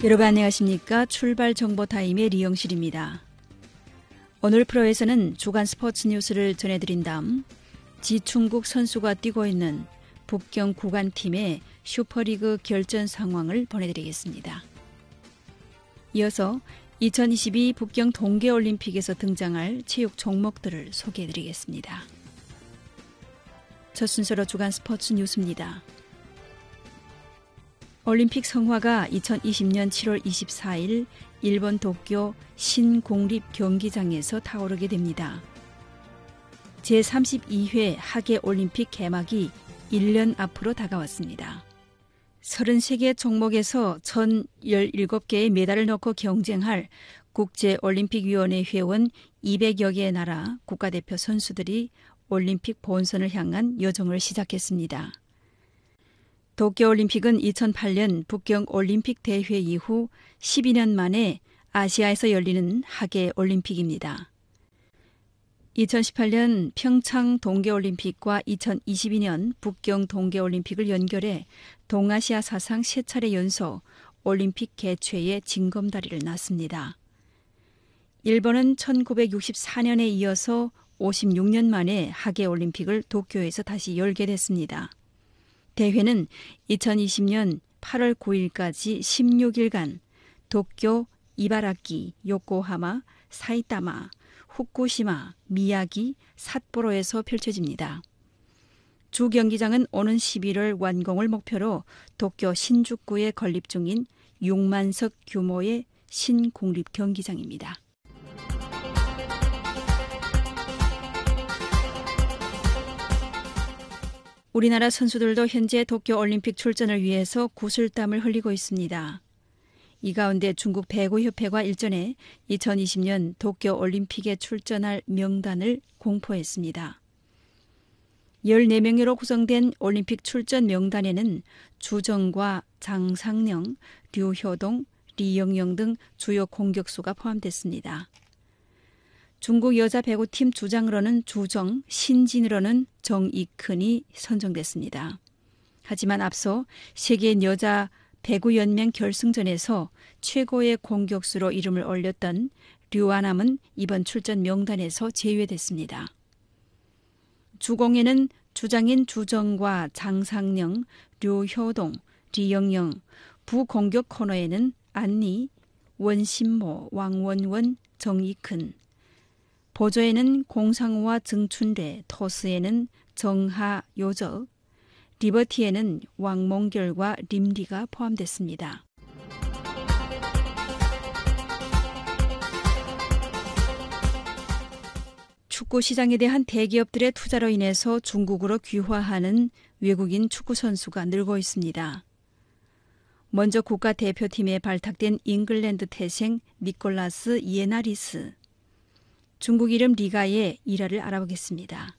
여러분 안녕하십니까? 출발 정보 타임의 리영실입니다. 오늘 프로에서는 주간 스포츠 뉴스를 전해드린 다음 지충국 선수가 뛰고 있는 북경 구간팀의 슈퍼리그 결전 상황을 보내드리겠습니다. 이어서 2022 북경 동계올림픽에서 등장할 체육 종목들을 소개해드리겠습니다. 첫 순서로 주간 스포츠 뉴스입니다. 올림픽 성화가 2020년 7월 24일 일본 도쿄 신공립 경기장에서 타오르게 됩니다. 제32회 하계올림픽 개막이 1년 앞으로 다가왔습니다. 33개 종목에서 1,017개의 메달을 넣고 경쟁할 국제올림픽위원회 회원 200여 개의 나라 국가대표 선수들이 올림픽 본선을 향한 여정을 시작했습니다. 도쿄올림픽은 2008년 북경올림픽 대회 이후 12년 만에 아시아에서 열리는 하계올림픽입니다. 2018년 평창 동계올림픽과 2022년 북경 동계올림픽을 연결해 동아시아 사상 3차례 연속 올림픽 개최에 징검다리를 놨습니다. 일본은 1964년에 이어서 56년 만에 하계올림픽을 도쿄에서 다시 열게 됐습니다. 대회는 2020년 8월 9일까지 16일간 도쿄, 이바라키, 요코하마, 사이타마, 후쿠시마, 미야기, 삿포로에서 펼쳐집니다. 주 경기장은 오는 11월 완공을 목표로 도쿄 신주쿠에 건립 중인 6만석 규모의 신국립 경기장입니다. 우리나라 선수들도 현재 도쿄올림픽 출전을 위해서 구슬땀을 흘리고 있습니다. 이 가운데 중국 배구협회가 일전에 2020년 도쿄올림픽에 출전할 명단을 공포했습니다. 14명으로 구성된 올림픽 출전 명단에는 주정과 장상영, 류효동, 리영영 등 주요 공격수가 포함됐습니다. 중국 여자 배구팀 주장으로는 주정, 신진으로는 정익근이 선정됐습니다. 하지만 앞서 세계 여자 배구연맹 결승전에서 최고의 공격수로 이름을 올렸던 류아남은 이번 출전 명단에서 제외됐습니다. 주공에는 주장인 주정과 장상영, 류효동, 리영영, 부공격 코너에는 안니, 원신모, 왕원원, 정익근, 보조에는 공상우와 증춘래, 토스에는 정하, 요적, 리버티에는 왕몽결과 림리가 포함됐습니다. 축구 시장에 대한 대기업들의 투자로 인해서 중국으로 귀화하는 외국인 축구 선수가 늘고 있습니다. 먼저 국가대표팀에 발탁된 잉글랜드 태생 니콜라스 예나리스. 중국 이름 리가의 일화를 알아보겠습니다.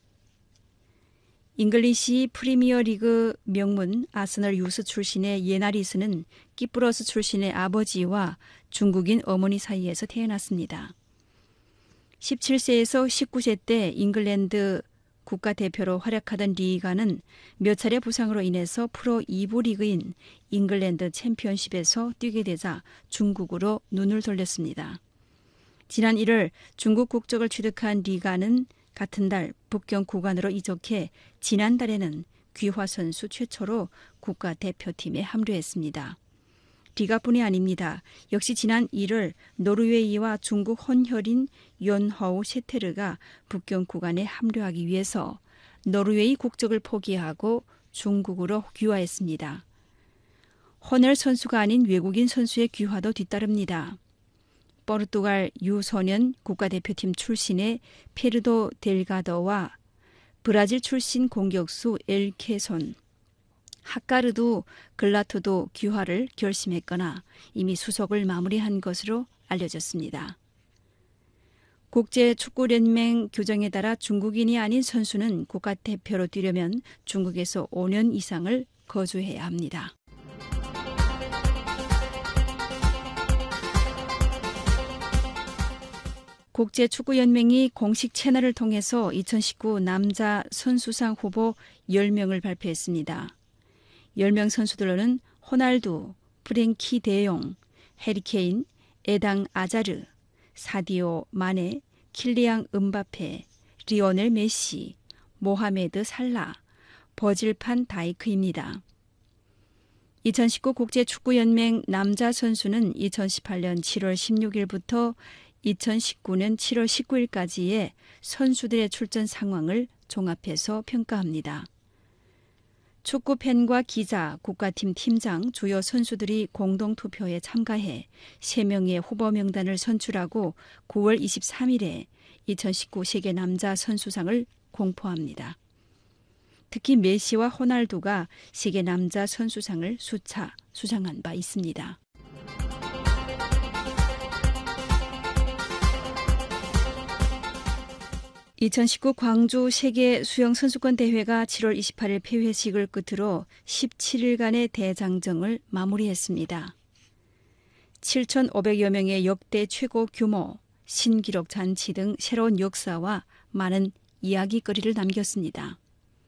잉글리시 프리미어리그 명문 아스널 유스 출신의 예나리스는 키프로스 출신의 아버지와 중국인 어머니 사이에서 태어났습니다. 17세에서 19세 때 잉글랜드 국가대표로 활약하던 리가는 몇 차례 부상으로 인해서 프로 2부 리그인 잉글랜드 챔피언십에서 뛰게 되자 중국으로 눈을 돌렸습니다. 지난 1월 중국 국적을 취득한 리가는 같은 달 북경 구간으로 이적해 지난달에는 귀화 선수 최초로 국가대표팀에 합류했습니다. 리가뿐이 아닙니다. 역시 지난 1월 노르웨이와 중국 혼혈인 연허우 셰테르가 북경 구간에 합류하기 위해서 노르웨이 국적을 포기하고 중국으로 귀화했습니다. 혼혈 선수가 아닌 외국인 선수의 귀화도 뒤따릅니다. 포르투갈 유소년 국가대표팀 출신의 페르도 델가도와 브라질 출신 공격수 엘케손, 하카르두 글라토도 귀화를 결심했거나 이미 수속을 마무리한 것으로 알려졌습니다. 국제축구연맹 규정에 따라 중국인이 아닌 선수는 국가대표로 뛰려면 중국에서 5년 이상을 거주해야 합니다. 국제축구연맹이 공식 채널을 통해서 2019 남자 선수상 후보 10명을 발표했습니다. 10명 선수들로는 호날두, 프랭키 데용, 해리케인, 에당 아자르, 사디오 마네, 킬리앙 음바페, 리오넬 메시, 모하메드 살라, 버질판 다이크입니다. 2019 국제축구연맹 남자 선수는 2018년 7월 16일부터 2019년 7월 19일까지의 선수들의 출전 상황을 종합해서 평가합니다. 축구팬과 기자, 국가팀 팀장, 주요 선수들이 공동투표에 참가해 3명의 후보 명단을 선출하고 9월 23일에 2019 세계 남자 선수상을 공포합니다. 특히 메시와 호날두가 세계 남자 선수상을 수차 수상한 바 있습니다. (2019) 광주 세계 수영 선수권 대회가 7월 28일 폐회식을 끝으로 17일간의 대장정을 마무리했습니다. 7,500여 명의 역대 최고 규모, 신기록 잔치 등 새로운 역사와 많은 이야기거리를 남겼습니다.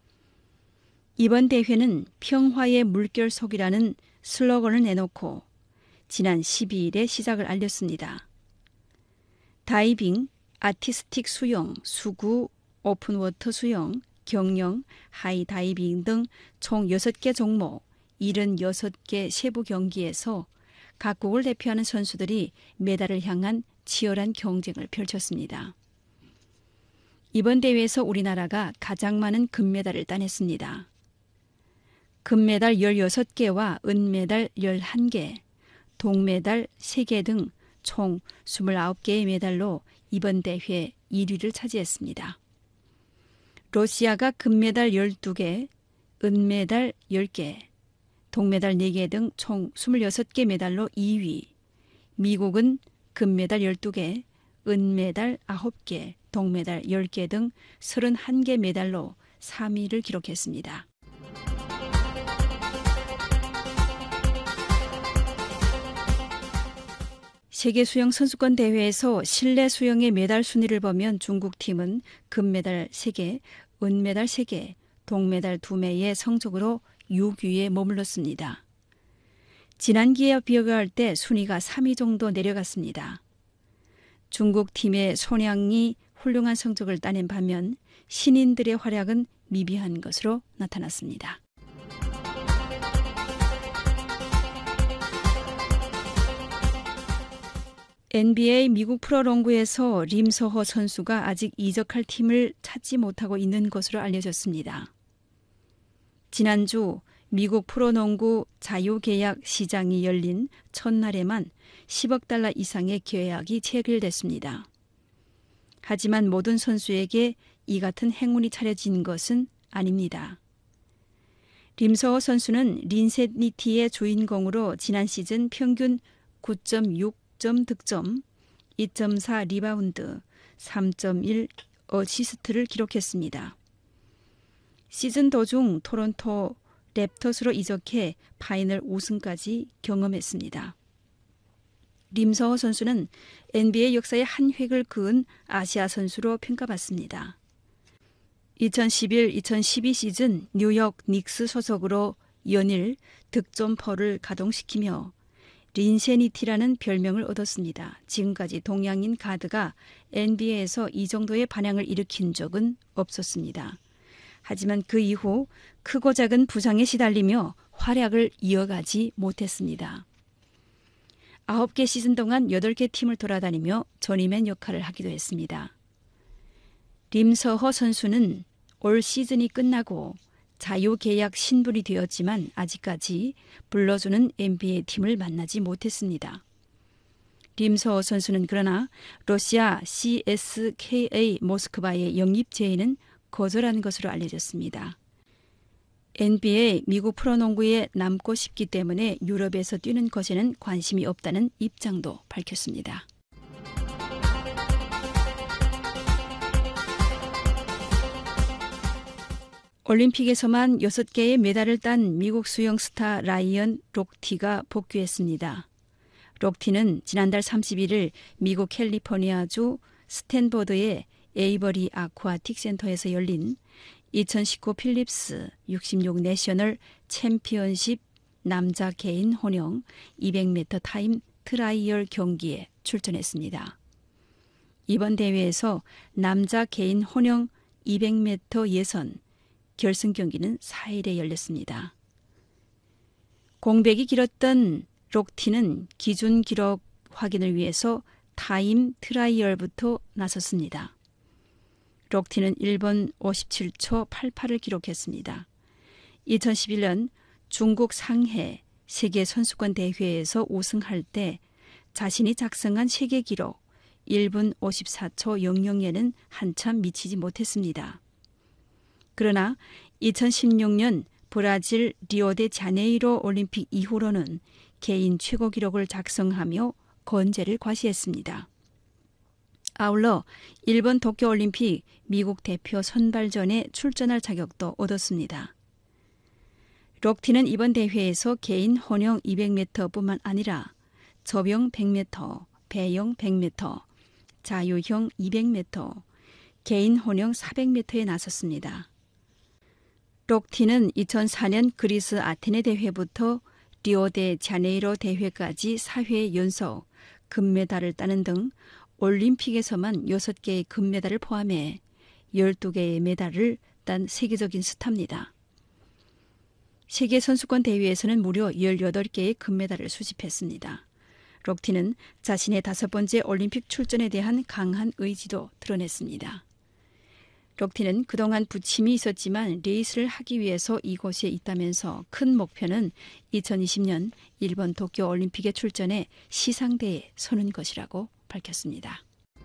이번 대회는 평화의 물결속이라는 슬로건을 내놓고 지난 12일에 시작을 알렸습니다. 다이빙, 아티스틱 수영, 수구, 오픈워터 수영, 경영, 하이다이빙 등 총 6개 종목, 76개 세부 경기에서 각국을 대표하는 선수들이 메달을 향한 치열한 경쟁을 펼쳤습니다. 이번 대회에서 우리나라가 가장 많은 금메달을 따냈습니다. 금메달 16개와 은메달 11개, 동메달 3개 등 총 29개의 메달로 이번 대회 1위를 차지했습니다. 러시아가 금메달 12개, 은메달 10개, 동메달 4개 등 총 26개 메달로 2위, 미국은 금메달 12개, 은메달 9개, 동메달 10개 등 31개 메달로 3위를 기록했습니다. 세계 수영 선수권 대회에서 실내 수영의 메달 순위를 보면 중국 팀은 금메달 3개, 은메달 3개, 동메달 2매의 성적으로 6위에 머물렀습니다. 지난 기회와 비교할 때 순위가 3위 정도 내려갔습니다. 중국 팀의 손양이 훌륭한 성적을 따낸 반면 신인들의 활약은 미비한 것으로 나타났습니다. NBA 미국 프로농구에서 림서허 선수가 아직 이적할 팀을 찾지 못하고 있는 것으로 알려졌습니다. 지난주 미국 프로농구 자유계약 시장이 열린 첫날에만 10억 달러 이상의 계약이 체결됐습니다. 하지만 모든 선수에게 이 같은 행운이 차려진 것은 아닙니다. 림서허 선수는 린세니티의 주인공으로 지난 시즌 평균 9.6점 득점, 2.4 리바운드, 3.1 어시스트를 기록했습니다. 시즌 도중 토론토 랩터스로 이적해 파이널 우승까지 경험했습니다. 림서허 선수는 NBA 역사의 한 획을 그은 아시아 선수로 평가받습니다. 2011-2012 시즌 뉴욕 닉스 소속으로 연일 득점포를 가동시키며 린세니티라는 별명을 얻었습니다. 지금까지 동양인 가드가 NBA에서 이 정도의 반향을 일으킨 적은 없었습니다. 하지만 그 이후 크고 작은 부상에 시달리며 활약을 이어가지 못했습니다. 9개 시즌 동안 8개 팀을 돌아다니며 조니맨 역할을 하기도 했습니다. 림서허 선수는 올 시즌이 끝나고 자유계약 신분이 되었지만 아직까지 불러주는 NBA 팀을 만나지 못했습니다. 림서허 선수는 그러나 러시아 CSKA 모스크바의 영입 제의는 거절한 것으로 알려졌습니다. NBA 미국 프로농구에 남고 싶기 때문에 유럽에서 뛰는 것에는 관심이 없다는 입장도 밝혔습니다. 올림픽에서만 6개의 메달을 딴 미국 수영 스타 라이언 록티가 복귀했습니다. 록티는 지난달 31일 미국 캘리포니아주 스탠퍼드의 에이버리 아쿠아틱 센터에서 열린 2019 필립스 66 내셔널 챔피언십 남자 개인 혼영 200m 타임 트라이얼 경기에 출전했습니다. 이번 대회에서 남자 개인 혼영 200m 예선 결승 경기는 4일에 열렸습니다. 공백이 길었던 록티는 기준 기록 확인을 위해서 타임 트라이얼부터 나섰습니다. 록티는 1분 57초 88을 기록했습니다. 2011년 중국 상해 세계선수권 대회에서 우승할 때 자신이 작성한 세계 기록 1분 54초 00에는 한참 미치지 못했습니다. 그러나 2016년 브라질 리오데자네이루 올림픽 이후로는 개인 최고 기록을 작성하며 건재를 과시했습니다. 아울러 일본 도쿄올림픽 미국 대표 선발전에 출전할 자격도 얻었습니다. 록티는 이번 대회에서 개인 혼영 200m뿐만 아니라 접영 100m, 배영 100m, 자유형 200m, 개인 혼영 400m에 나섰습니다. 록티는 2004년 그리스 아테네 대회부터 리오데자네이루 대회까지 4회 연속 금메달을 따는 등 올림픽에서만 6개의 금메달을 포함해 12개의 메달을 딴 세계적인 스타입니다. 세계선수권 대회에서는 무려 18개의 금메달을 수집했습니다. 록티는 자신의 5번째 올림픽 출전에 대한 강한 의지도 드러냈습니다. 록티는 그동안 부침이 있었지만 레이스를 하기 위해서 이곳에 있다면서 큰 목표는 2020년 일본 도쿄올림픽에 출전해 시상대에 서는 것이라고 밝혔습니다.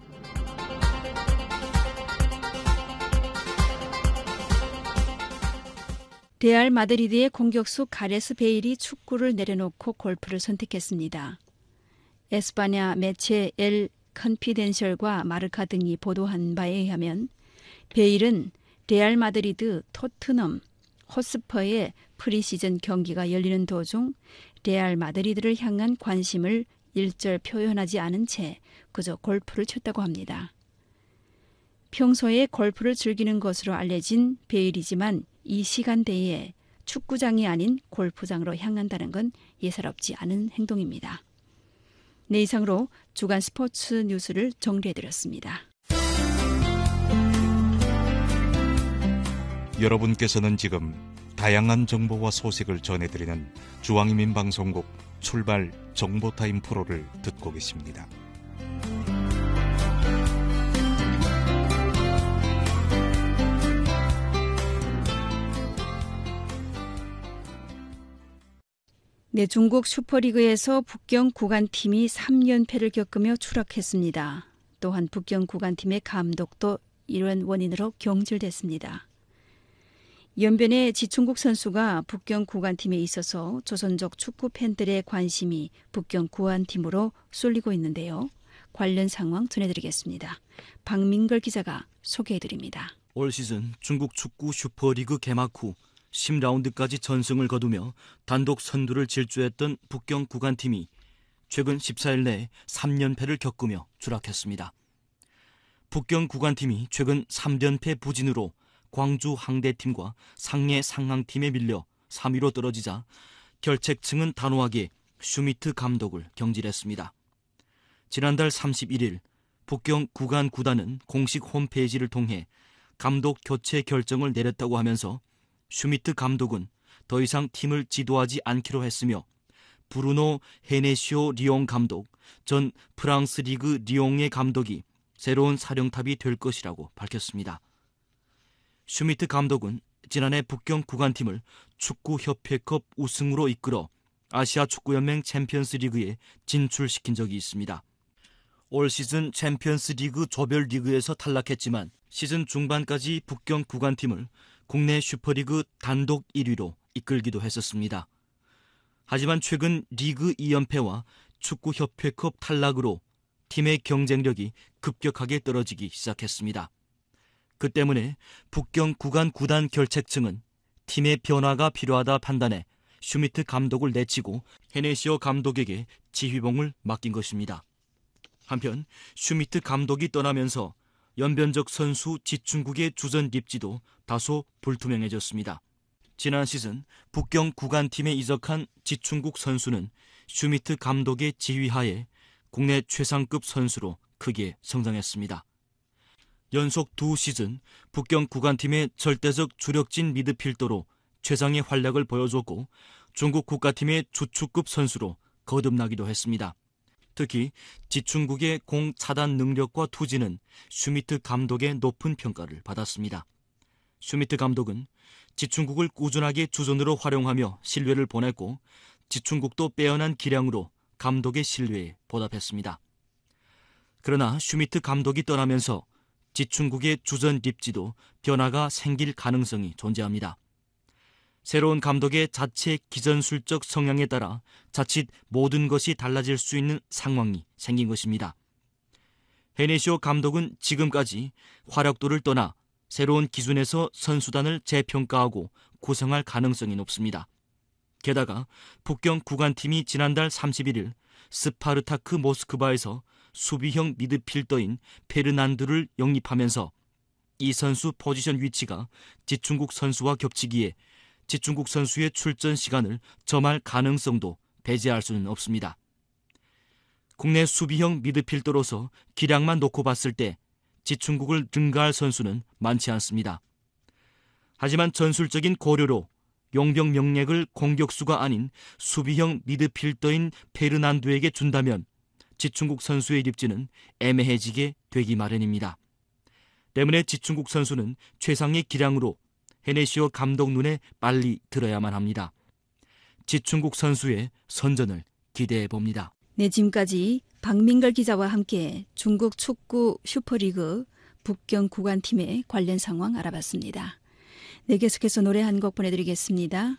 레알 마드리드의 공격수 가레스 베일이 축구를 내려놓고 골프를 선택했습니다. 에스파냐 매체 엘 컨피덴셜과 마르카 등이 보도한 바에 의하면 베일은 레알 마드리드, 토트넘, 호스퍼의 프리시즌 경기가 열리는 도중 레알 마드리드를 향한 관심을 일절 표현하지 않은 채 그저 골프를 쳤다고 합니다. 평소에 골프를 즐기는 것으로 알려진 베일이지만 이 시간대에 축구장이 아닌 골프장으로 향한다는 건 예사롭지 않은 행동입니다. 네, 이상으로 주간 스포츠 뉴스를 정리해드렸습니다. 여러분께서는 지금 다양한 정보와 소식을 전해드리는 중앙인민방송국 출발 정보타임 프로를 듣고 계십니다. 네, 중국 슈퍼리그에서 북경 구간팀이 3연패를 겪으며 추락했습니다. 또한 북경 구간팀의 감독도 이런 원인으로 경질됐습니다. 연변의 지충국 선수가 북경 구간팀에 있어서 조선족 축구 팬들의 관심이 북경 구간팀으로 쏠리고 있는데요. 관련 상황 전해드리겠습니다. 박민걸 기자가 소개해드립니다. 올 시즌 중국 축구 슈퍼리그 개막 후 10라운드까지 전승을 거두며 단독 선두를 질주했던 북경 구간팀이 최근 14일 내에 3연패를 겪으며 추락했습니다. 북경 구간팀이 최근 3연패 부진으로 광주 항대팀과 상해 상항팀에 밀려 3위로 떨어지자 결책층은 단호하게 슈미트 감독을 경질했습니다. 지난달 31일 북경 구간 구단은 공식 홈페이지를 통해 감독 교체 결정을 내렸다고 하면서 슈미트 감독은 더 이상 팀을 지도하지 않기로 했으며 브루노 헤네시오 리옹 감독, 전 프랑스 리그 리옹의 감독이 새로운 사령탑이 될 것이라고 밝혔습니다. 슈미트 감독은 지난해 북경 구간팀을 축구협회컵 우승으로 이끌어 아시아 축구연맹 챔피언스 리그에 진출시킨 적이 있습니다. 올 시즌 챔피언스 리그 조별 리그에서 탈락했지만 시즌 중반까지 북경 구간팀을 국내 슈퍼리그 단독 1위로 이끌기도 했었습니다. 하지만 최근 리그 2연패와 축구협회컵 탈락으로 팀의 경쟁력이 급격하게 떨어지기 시작했습니다. 그 때문에 북경 구간 구단 결책층은 팀의 변화가 필요하다 판단해 슈미트 감독을 내치고 헤네시오 감독에게 지휘봉을 맡긴 것입니다. 한편 슈미트 감독이 떠나면서 연변적 선수 지충국의 주전 입지도 다소 불투명해졌습니다. 지난 시즌 북경 구간팀에 이적한 지충국 선수는 슈미트 감독의 지휘하에 국내 최상급 선수로 크게 성장했습니다. 연속 2시즌 북경 구간팀의 절대적 주력진 미드필더로 최상의 활약을 보여줬고 중국 국가팀의 주축급 선수로 거듭나기도 했습니다. 특히 지충국의 공 차단 능력과 투지는 슈미트 감독의 높은 평가를 받았습니다. 슈미트 감독은 지충국을 꾸준하게 주전으로 활용하며 신뢰를 보냈고 지충국도 빼어난 기량으로 감독의 신뢰에 보답했습니다. 그러나 슈미트 감독이 떠나면서 지충국의 주전 립지도 변화가 생길 가능성이 존재합니다. 새로운 감독의 자체 기전술적 성향에 따라 자칫 모든 것이 달라질 수 있는 상황이 생긴 것입니다. 헤네시오 감독은 지금까지 활약도를 떠나 새로운 기준에서 선수단을 재평가하고 구성할 가능성이 높습니다. 게다가 북경 구간팀이 지난달 31일 스파르타크 모스크바에서 수비형 미드필더인 페르난두를 영입하면서 이 선수 포지션 위치가 지충국 선수와 겹치기에 지충국 선수의 출전 시간을 점할 가능성도 배제할 수는 없습니다. 국내 수비형 미드필더로서 기량만 놓고 봤을 때 지충국을 능가할 선수는 많지 않습니다. 하지만 전술적인 고려로 용병 명맥을 공격수가 아닌 수비형 미드필더인 페르난두에게 준다면 지충국 선수의 입지는 애매해지게 되기 마련입니다. 때문에 지충국 선수는 최상의 기량으로 헤네시오 감독 눈에 빨리 들어야만 합니다. 지충국 선수의 선전을 기대해 봅니다. 네, 지금까지 박민걸 기자와 함께 중국 축구 슈퍼리그 북경 구간팀의 관련 상황 알아봤습니다. 네, 계속해서 노래 한 곡 보내드리겠습니다.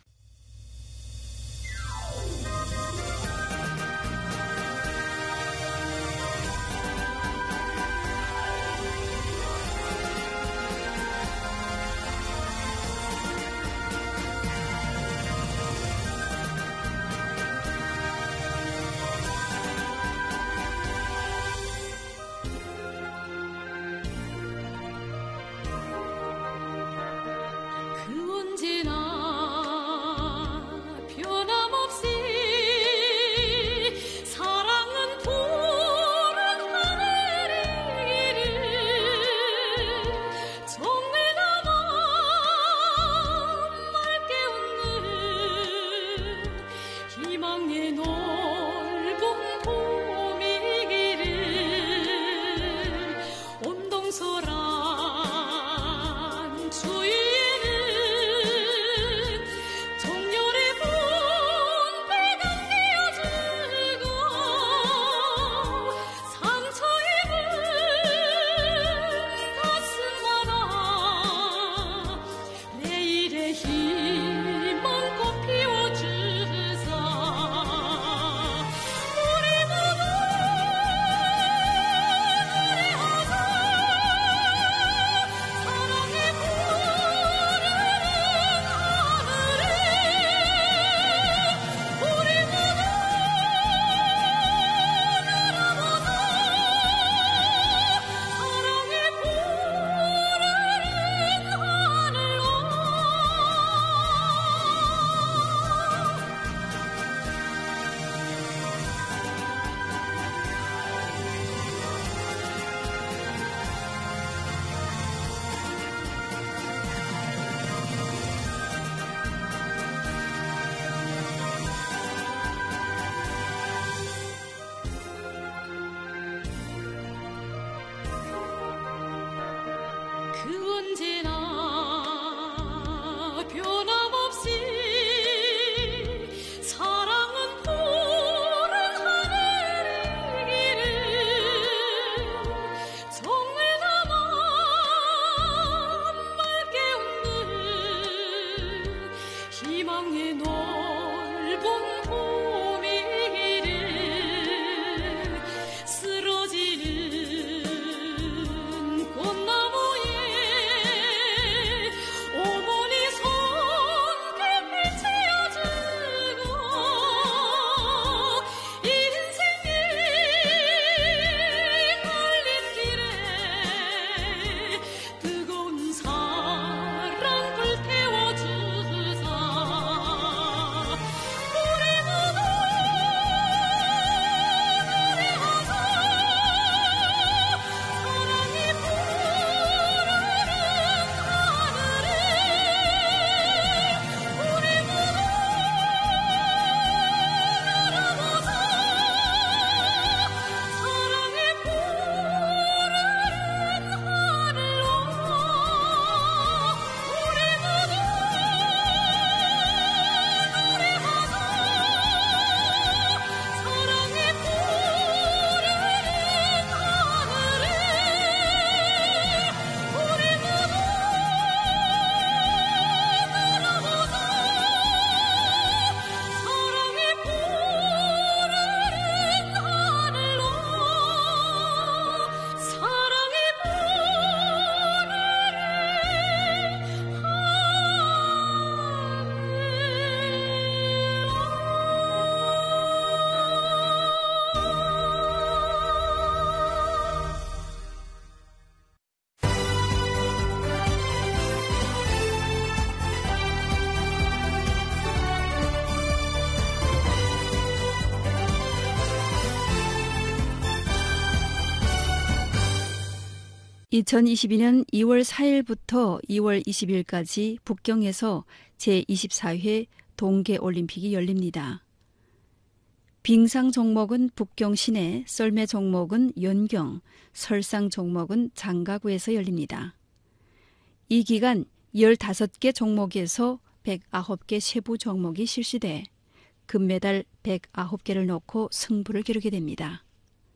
2022년 2월 4일부터 2월 20일까지 북경에서 제24회 동계올림픽이 열립니다. 빙상 종목은 북경 시내, 썰매 종목은 연경, 설상 종목은 장가구에서 열립니다. 이 기간 15개 종목에서 109개 세부 종목이 실시돼 금메달 109개를 놓고 승부를 겨루게 됩니다.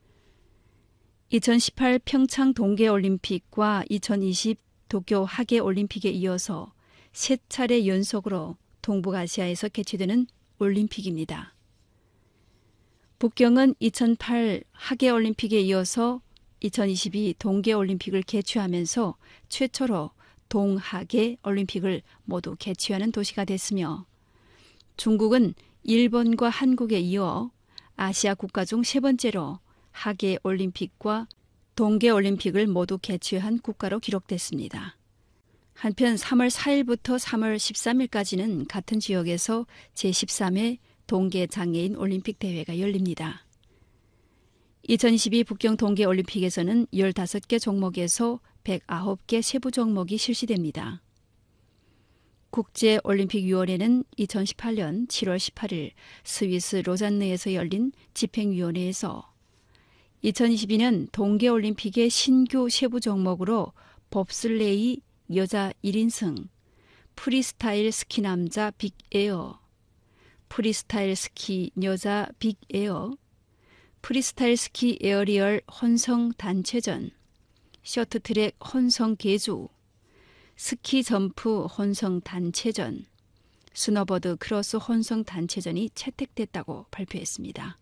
2018 평창 동계올림픽과 2020 도쿄 하계올림픽에 이어서 세 차례 연속으로 동북아시아에서 개최되는 올림픽입니다. 북경은 2008 하계올림픽에 이어서 2022 동계올림픽을 개최하면서 최초로 동하계올림픽을 모두 개최하는 도시가 됐으며 중국은 일본과 한국에 이어 아시아 국가 중 세 번째로 하계올림픽과 동계올림픽을 모두 개최한 국가로 기록됐습니다. 한편 3월 4일부터 3월 13일까지는 같은 지역에서 제13회 동계장애인 올림픽 대회가 열립니다. 2022 북경 동계올림픽에서는 15개 종목에서 109개 세부 종목이 실시됩니다. 국제올림픽위원회는 2018년 7월 18일 스위스 로잔느에서 열린 집행위원회에서 2022년 동계올림픽의 신규 세부 종목으로 봅슬레이 여자 1인승, 프리스타일 스키 남자 빅에어, 프리스타일 스키 여자 빅에어, 프리스타일 스키 에어리얼 혼성 단체전, 쇼트트랙 혼성 계주, 스키 점프 혼성 단체전, 스노보드 크로스 혼성 단체전이 채택됐다고 발표했습니다.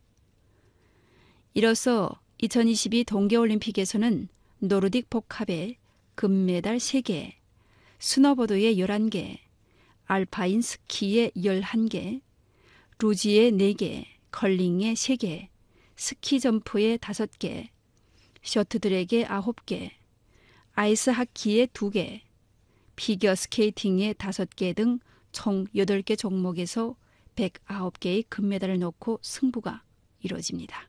이로써 2022 동계올림픽에서는 노르딕 복합에 금메달 3개, 스노보드에 11개, 알파인 스키에 11개, 루지에 4개, 컬링에 3개, 스키 점프에 5개, 쇼트트랙에 9개, 아이스 하키에 2개, 피겨 스케이팅에 5개 등 총 8개 종목에서 109개의 금메달을 놓고 승부가 이루어집니다.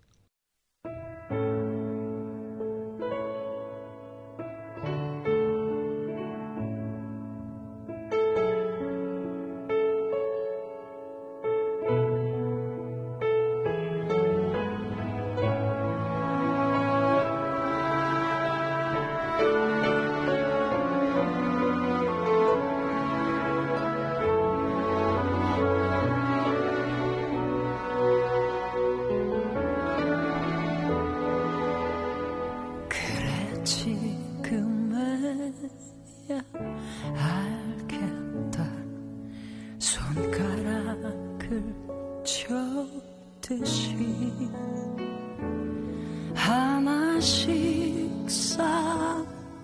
알겠다. 손가락을 쳤듯이 하나씩 쌓아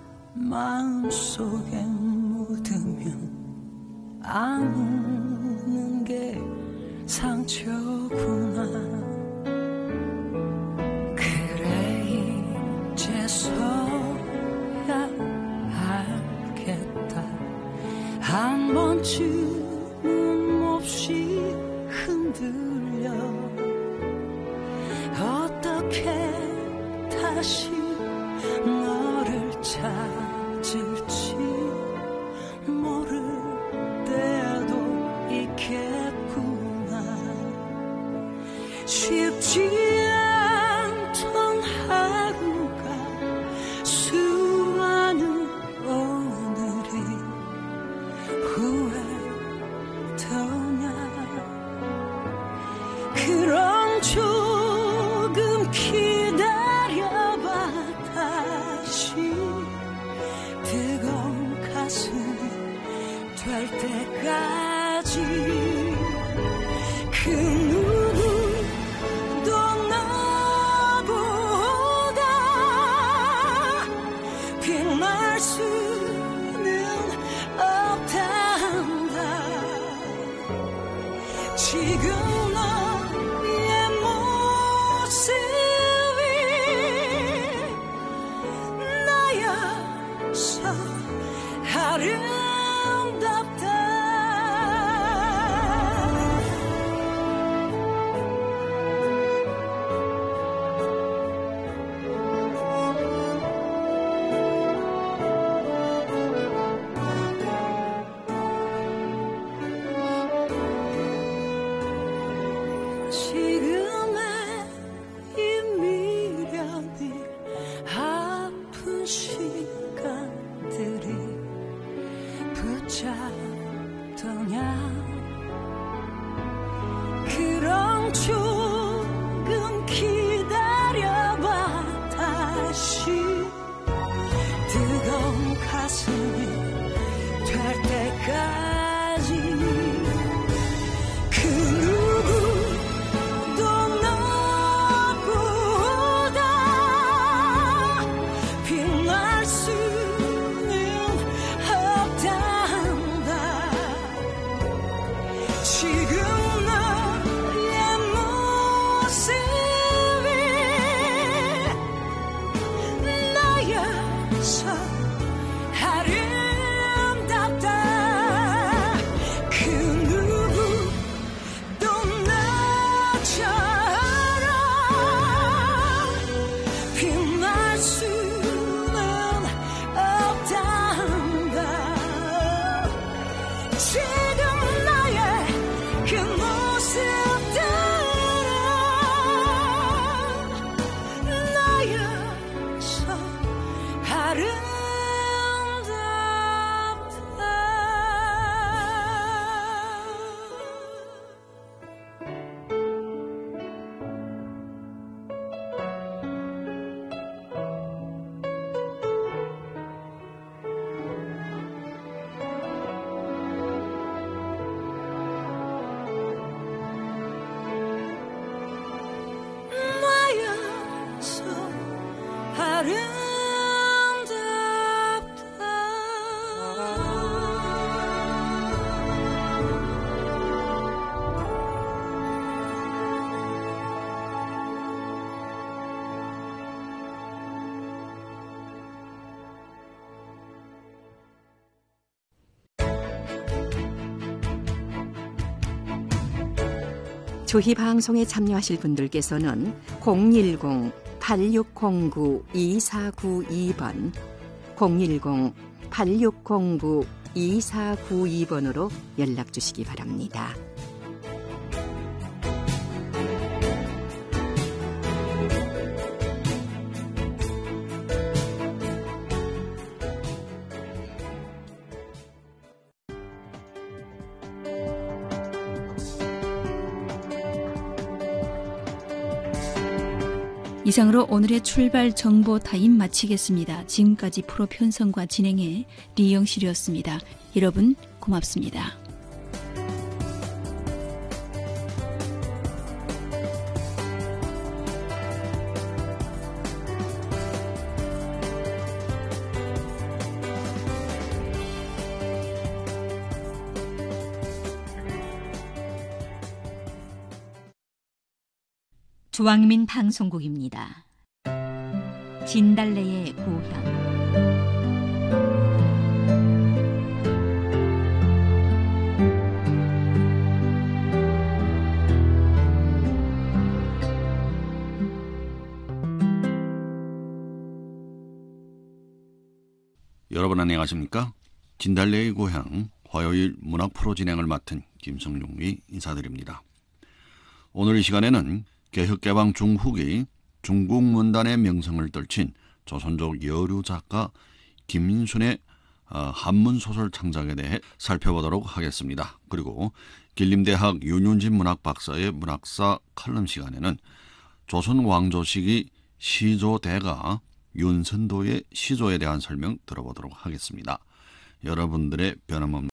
마음속에 묻으면 아무는 게 상처구나. 그래 이제서야 알겠다. 한 번쯤은 몹시 흔들려 어떻게 다시 너를 찾을지 모를 때도 있겠구나. 쉽지 않던 하루가 수많은 오늘이 후회더냐. 그럼 조금 기다려봐. 다시 뜨거운 가슴이 될 때까지 그 누구도 나보다 빛날 수는 없단다. 지금 너의 모습이 나여서 아름답다. 가더냐 그럼 조금 기다려봐 다시 뜨거운 가슴이 될 때까지 그 누구도 너보다 빛날 수는 없단다 지금 너의 모습이 나여서 아름답다 그 누구도 나처럼 빛날 수는 없단다 지금 나의 그 모습들은 나여서 조희 방송에 참여하실 분들께서는 010-8609-2492번, 010-8609-2492번으로 연락 주시기 바랍니다. 이상으로 오늘의 출발 정보 타임 마치겠습니다. 지금까지 프로 편성과 진행의 리영실이었습니다. 여러분 고맙습니다. 주왕민 방송국입니다. 진달래의 고향. 여러분 안녕하십니까? 진달래의 고향 화요일 문학 프로 진행을 맡은 김성룡이 인사드립니다. 오늘 이 시간에는 개혁개방 중후기 중국 문단의 명성을 떨친 조선족 여류 작가 김민순의 한문소설 창작에 대해 살펴보도록 하겠습니다. 그리고 길림대학 윤윤진 문학박사의 문학사 칼럼 시간에는 조선 왕조 시기 시조대가 윤선도의 시조에 대한 설명 들어보도록 하겠습니다. 여러분들의 변함없는